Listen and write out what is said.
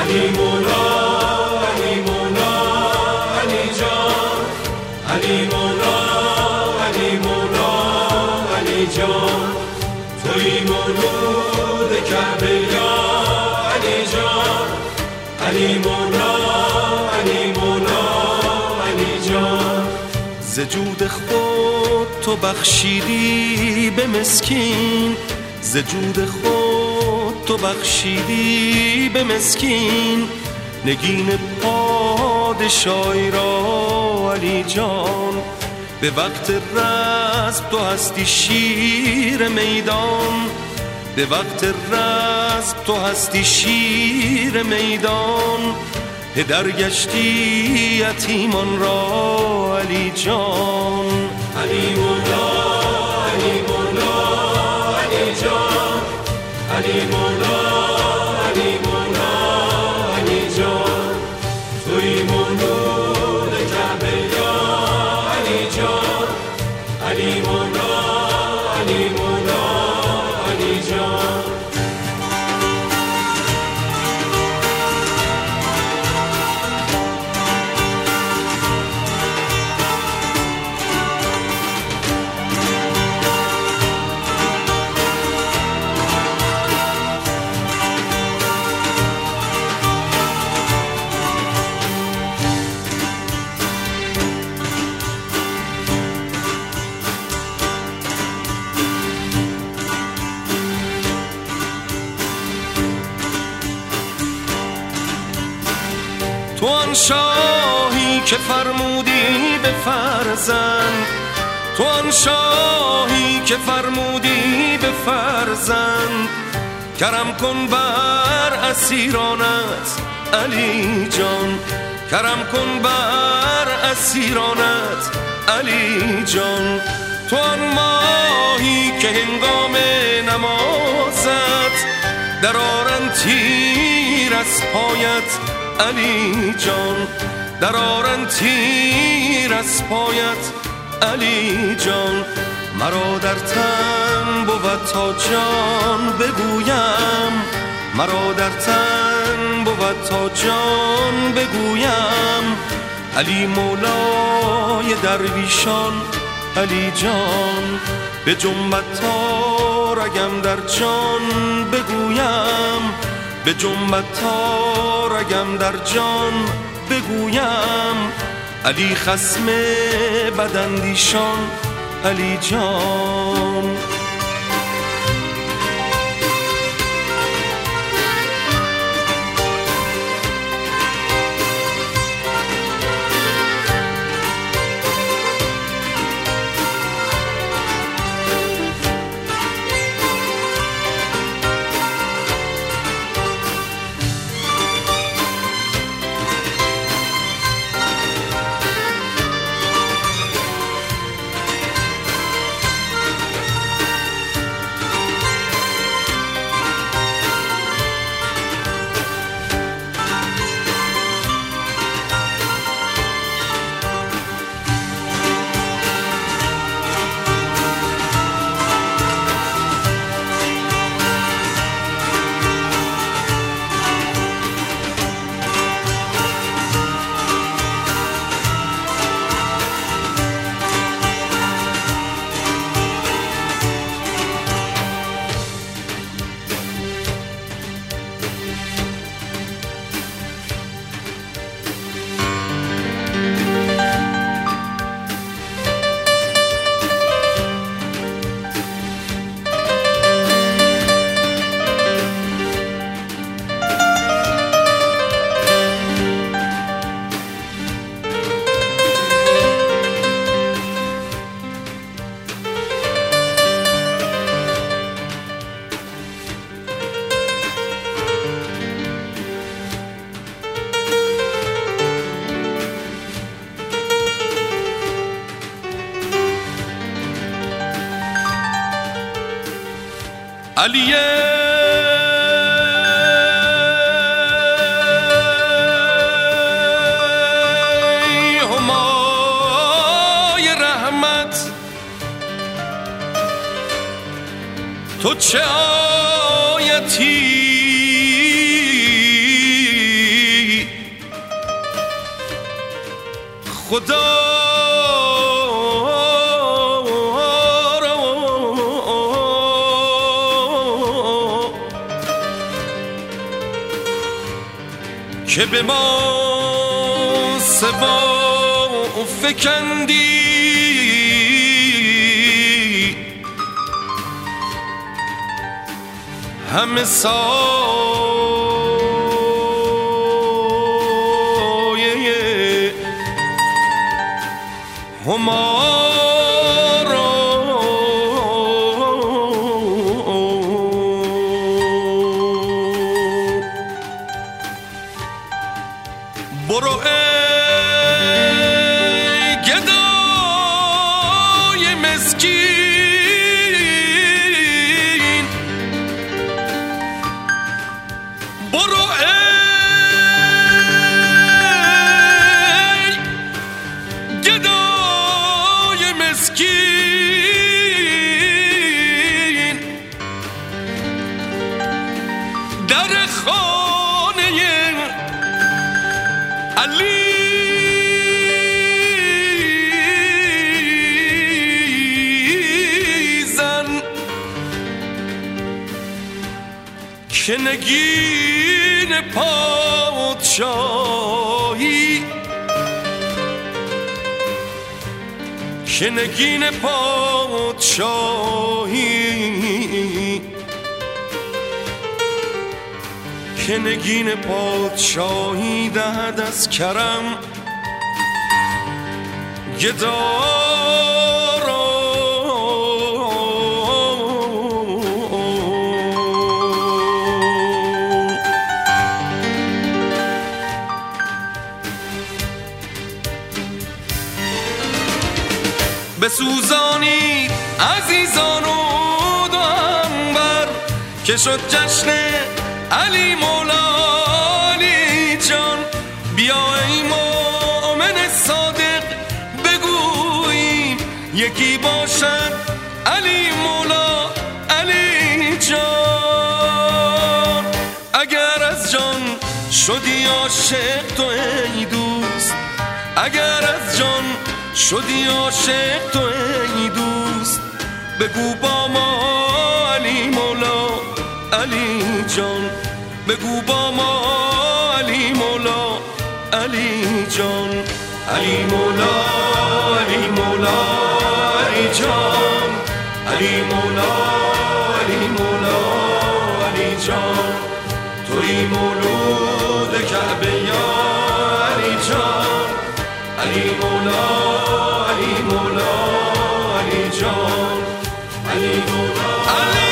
علی مولا علی مولا علی جان، علی مولا علی مولا علی جان، توی مولود کعبه یا علی جان، علی مولا علی مولا علی جان. ز جود خود تو بخشیدی به مسکین، ز جود خود تو بخشیدی به مسکین، نگین پادشاهی را علی جان. به وقت رزم تو هستی شیر میدان، به وقت رزم تو هستی شیر میدان، پدر گشتی یتیمان را علی جان. علی مولا علی مولا علی جان، علی مولا علی مولا علی جان، توی مولود کعبه یا علی جان، علی مولا علی مولا علی جان. تو آن شاهی که فرمودی به فرزند، تو آن شاهی که فرمودی به فرزند، کرم کن بر اسیرانت علی جان، کرم کن بر اسیرانت علی جان. تو آن ماهی که هنگام نمازت در آرند تیر از پایت علی جان، در آرند تیر از پایت علی جان. مرا در تن بود تا جان بگویم، مرا در تن بود تا جان بگویم، علی مولای درویشان علی جان. به جنبت تا رگم در جان بگویم، به جنبت تا رگم در جان بگویم، علی خصم بداندیشان علی جان. علی همای رحمت، تو چه آیتی خدا که به ما سوا فکندی همه سایه همارا برو ای گدای مسکین برو ای گدای مسکین در خانه علی زن که نگین پادشاهی که نگین پادشاهی که نگین پادشاهی دهد از کرم گدارا بسوزانی عزیزان و دو همبر که شد جشن علی مولا علی جان بیا ای مؤمن صادق بگوییم یکی باشد علی مولا علی جان اگر از جان شدی عاشق تو ای دوست اگر از جان شدی عاشق تو ای دوست بگو با ما علی مولا علی جان بگو با ما علی مولا علی جان علی مولا علی مولا علی جان علی مولا علی مولا علی جان توی مولود کعبه یا علی جان علی مولا علی مولا علی جان علی مولا علی